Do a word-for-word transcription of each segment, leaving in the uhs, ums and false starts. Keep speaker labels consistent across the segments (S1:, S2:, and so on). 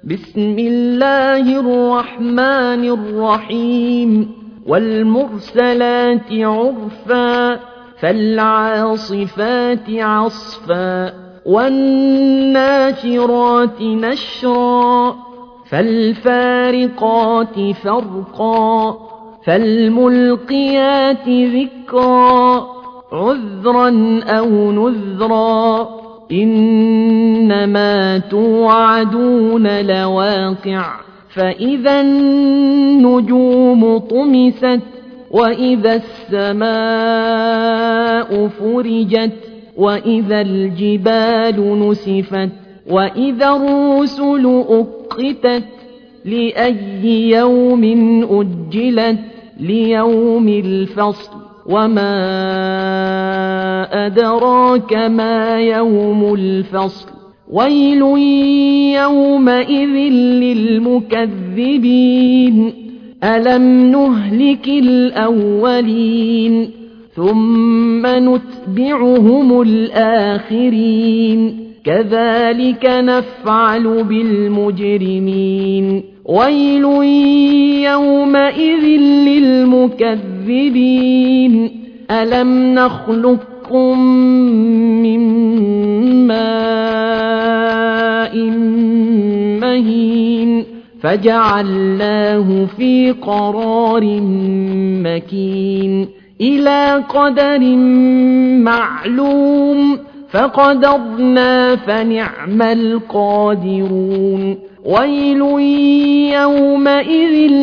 S1: بسم الله الرحمن الرحيم والمرسلات عرفا فالعاصفات عصفا والناشرات نشرا فالفارقات فرقا فالملقيات ذكرا عذرا أو نذرا إنما توعدون لواقع فإذا النجوم طمست وإذا السماء فرجت وإذا الجبال نسفت وإذا الرسل أقتت لأي يوم أجلت ليوم الفصل وما أدراك ما يوم الفصل ويل يومئذ للمكذبين ألم نهلك الأولين ثم نتبعهم الآخرين كذلك نفعل بالمجرمين ويل يومئذ للمكذبين ألم نخلقكم من ماء مهين فجعلناه في قرار مكين إلى قدر معلوم فقدرنا فنعم القادرون ويل يومئذ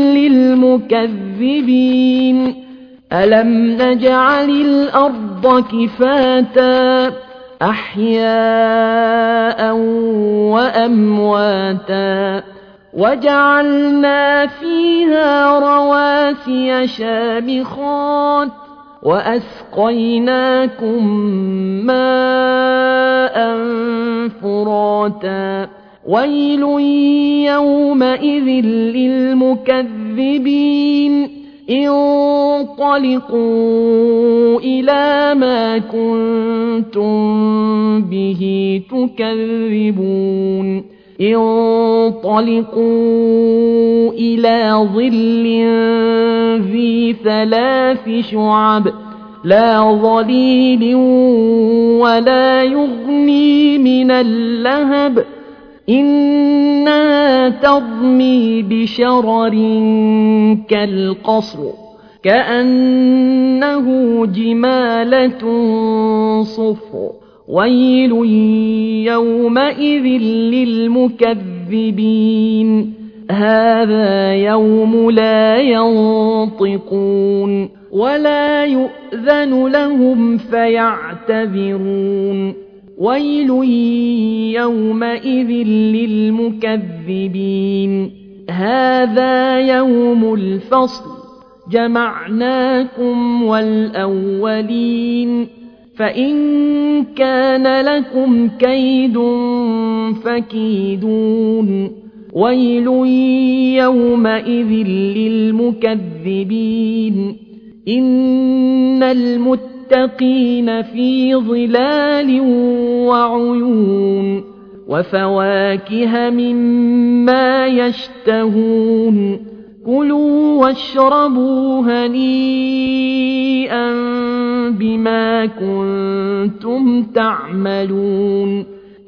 S1: للمكذبين ألم نجعل الأرض كفاتا أحياء وأمواتا وجعلنا فيها رواسي شامخات وأسقيناكم ماء فراتا ويل يومئذ للمكذبين انطلقوا إلى ما كنتم به تكذبون انطلقوا إلى ظل ذي ثلاث شعب لا ظليل ولا يغني من اللهب إنها ترمي بشرر كالقصر كأنه جمالة صفر ويل يومئذ للمكذبين هذا يوم لا ينطقون ولا يؤذن لهم فيعتذرون ويل يومئذ للمكذبين هذا يوم الفصل جمعناكم والأولين فإن كان لكم كيد فكيدون ويل يومئذ للمكذبين إن المتقين في ظلال وعيون وفواكه مما يشتهون كلوا واشربوا هنيئا بما كنتم تعملون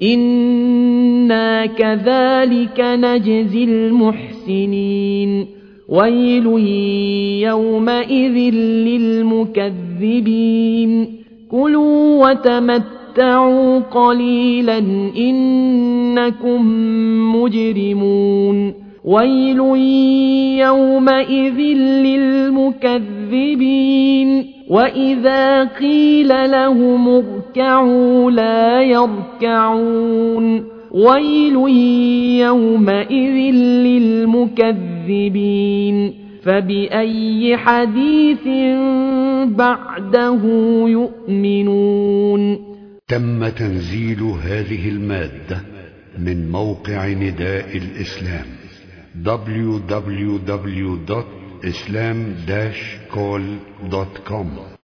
S1: إنا كذلك نجزي المحسنين ويل يومئذ للمكذبين كلوا وتمتعوا قليلا إنكم مجرمون ويل يومئذ للمكذبين وإذا قيل لهم اركعوا لا يركعون ويل يومئذ للمكذبين فبأي حديث بعده يؤمنون.
S2: تم تنزيل هذه المادة من موقع نداء الإسلام دبليو دبليو دبليو دوت إسلام داش كول دوت كوم.